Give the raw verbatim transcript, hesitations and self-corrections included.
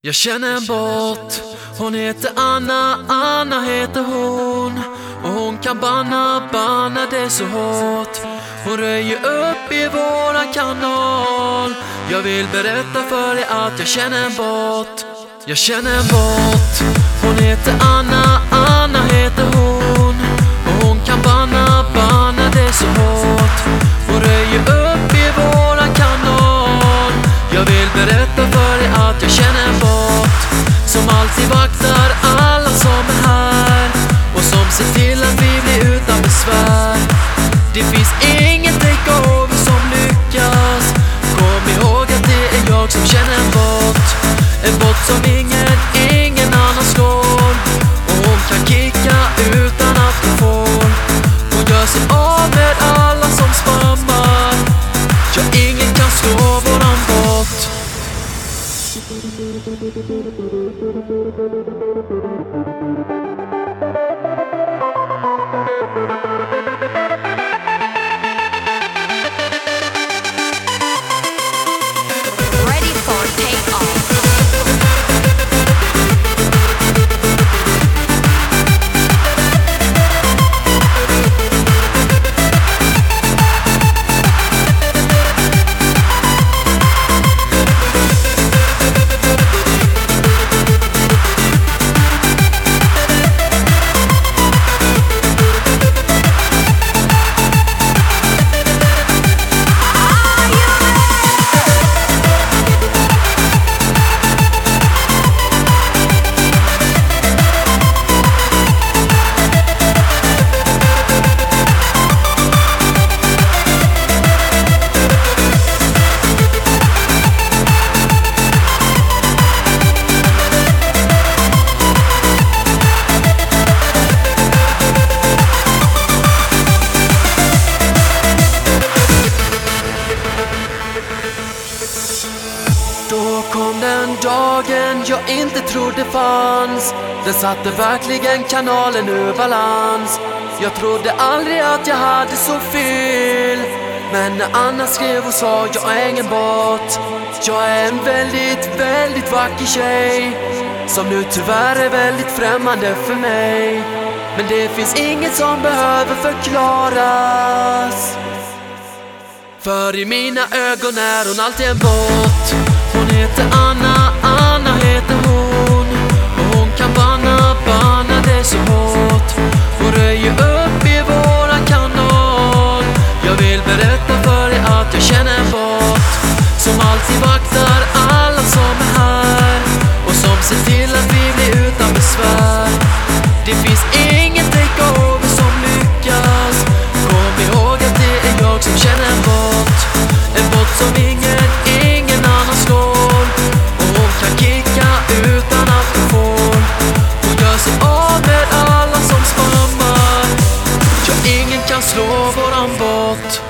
Jag känner en bot, hon heter Anna, Anna heter hon. Och hon kan banna, banna det så hårt. Hon röjer upp i våran kanal. Jag vill berätta för dig att jag känner en bot. Jag känner en bot, hon heter Anna, Anna heter hon. Och hon kan banna, banna det så hårt. Hon röjer upp i våran kanal. Jag vill berätta för dig att jag känner en bot som alltid vaktar alla som är här och som ser till att vi blir utan besvär. Det finns ingen takeover som lyckas. Kom ihåg att det är jag som känner en bot. En bot som ingen, ingen annan slår. Och hon kan kicka utan att hon får. Hon gör sig av med alla som spammar. Ja, ingen kan slå våran bot. Ready for takeoff. Då kom den dagen jag inte trodde fanns. Den satte verkligen kanalen ur balans. Jag trodde aldrig att jag hade så fel. Men när Anna skrev och sa jag är ingen bot. Jag är en väldigt, väldigt vacker tjej som nu tyvärr är väldigt främmande för mig. Men det finns inget som behöver förklaras. För i mina ögon är hon alltid en bot. Hon heter Anna, Anna heter hon. Och hon kan banna, banna det så hårt. Hon röjer upp i våran kanal. Jag vill berätta för dig att jag känner en bot som alltid vaktar alla som är här och som ser till att vi blir utan besvär. Det finns ingen takeover som lyckas. Kom ihåg att det är jag som känner en bot. En bot som ingen, ingen annan slår. Och hon kan kicka utan att hon får. Hon gör sig av med alla som spammar. Ja, ingen kan slå våran bot.